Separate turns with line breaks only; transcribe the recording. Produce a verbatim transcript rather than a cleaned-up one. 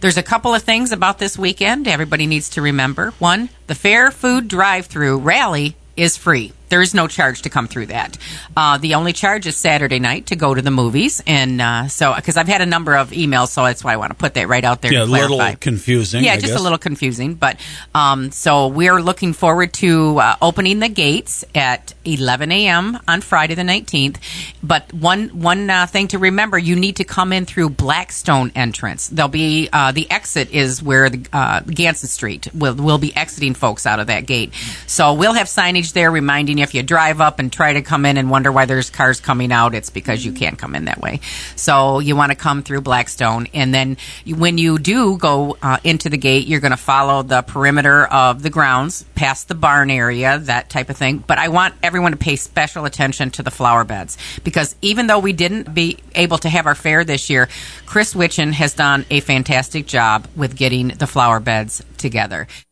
There's a couple of things about this weekend everybody needs to remember. One, the Fair Food Drive-Thru Rally is free. There is no charge to come through that. Uh, the only charge is Saturday night to go to the movies. And uh, so, because I've had a number of emails, so that's why I want to put that right out there
yeah,
to clarify.
a little confusing.
Yeah,
I
just
guess.
a little confusing. But um, so we're looking forward to uh, opening the gates at eleven a.m. on Friday the nineteenth. But one one uh, thing to remember, you need to come in through Blackstone entrance. There'll be uh, the exit is where the uh, Ganson Street will will be exiting folks out of that gate. So we'll have signage there reminding you if you drive up and try to come in and wonder why there's cars coming out, it's because you can't come in that way. So you want to come through Blackstone, and then you, when you do go uh, into the gate, you're going to follow the perimeter of the grounds, past the barn area, that type of thing. But I want everyone to pay special attention to the flower beds, because even though we didn't be able to have our fair this year, Chris Witchen has done a fantastic job with getting the flower beds together.